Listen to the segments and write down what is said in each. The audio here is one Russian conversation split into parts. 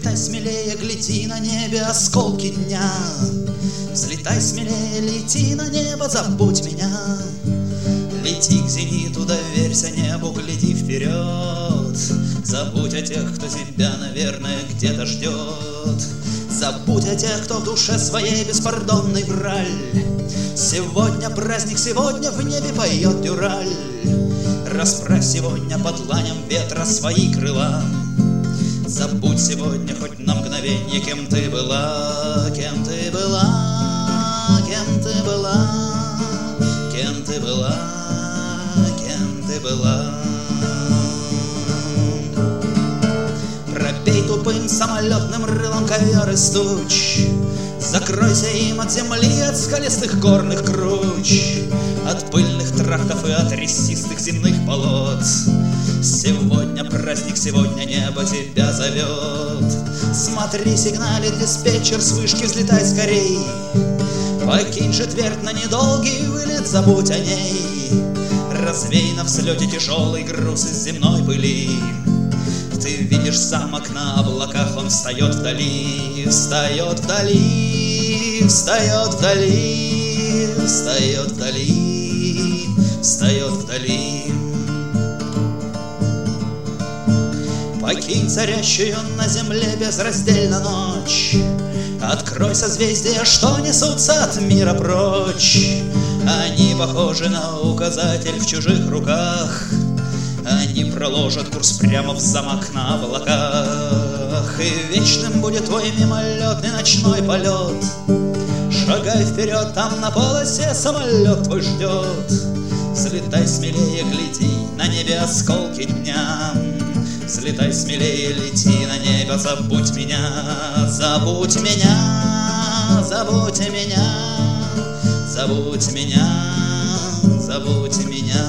Взлетай смелее, гляди на небе осколки дня. Взлетай смелее, лети на небо, забудь меня. Лети к зениту, доверься небу, гляди вперед. Забудь о тех, кто тебя, наверное, где-то ждет. Забудь о тех, кто в душе своей беспардонный враль. Сегодня праздник, сегодня в небе поет дюраль. Расправь сегодня под ланем ветра свои крыла. Забудь сегодня хоть на мгновенье, кем ты была, кем ты была, кем ты была, кем ты была, кем ты была. Пробей тупым самолетным рылом ковер из туч. Закройся им от земли, от скалистых горных круч, от пыльных трактов и от рясистых земных болот. Сегодня праздник, сегодня небо тебя зовет. Смотри, сигналит диспетчер, с вышки взлетай скорей. Покинь же Твердь на недолгий вылет, забудь о ней. Развей на взлете тяжелый груз из земной пыли. Ты видишь замок на облаках, он встает вдали, встает вдали, встает вдали, встает вдали, встает вдали. Покинь царящую на земле безраздельно ночь. Открой созвездия, что несутся от мира прочь. Они похожи на указатель в чужих руках. Они проложат курс прямо в замок на облаках. И вечным будет твой мимолетный ночной полет. Шагай вперед, там на полосе самолет твой ждет. Взлетай смелее, гляди на небе осколки дня. Взлетай смелее, лети на небо, забудь меня, забудь меня, забудь меня, забудь меня, забудь меня.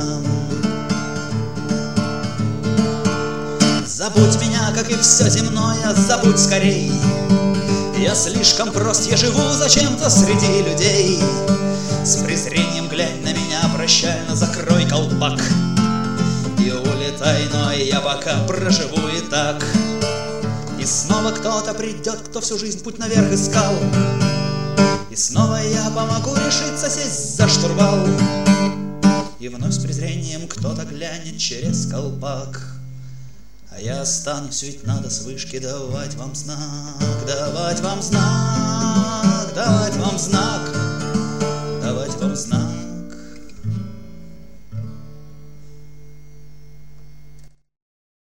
Забудь меня, как и все земное, забудь скорей. Я слишком прост, я живу зачем-то среди людей. С презрением глянь на меня, прощально закрой колпак и улетай, но я пока проживу и так. И снова кто-то придет, кто всю жизнь путь наверх искал. И снова я помогу решиться сесть за штурвал. И вновь с презрением кто-то глянет через колпак. А я останусь, ведь надо с вышки давать вам знак, давать вам знак, давать вам знак, давать вам знак.